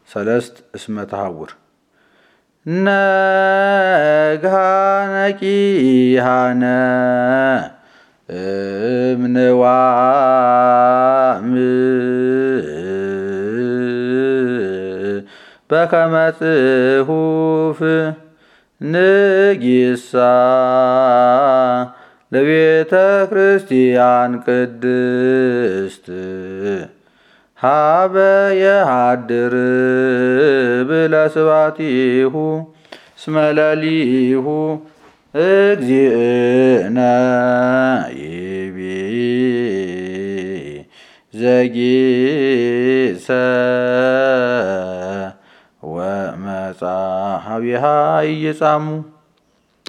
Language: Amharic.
ሰለስት እስመ ተሐውር ነግሃነቂሃነ እምንዋም በከመ ጽሑፍ ንጊሳ ለቤተ ክርስቲያን ቅድስት ሀበ የሃድር ብለስባቲሁ እስመ ለሊሁ እግዚእነ ይቤ ዘጊሰ ወመጻ ሀቢሃ ኢይጻሙ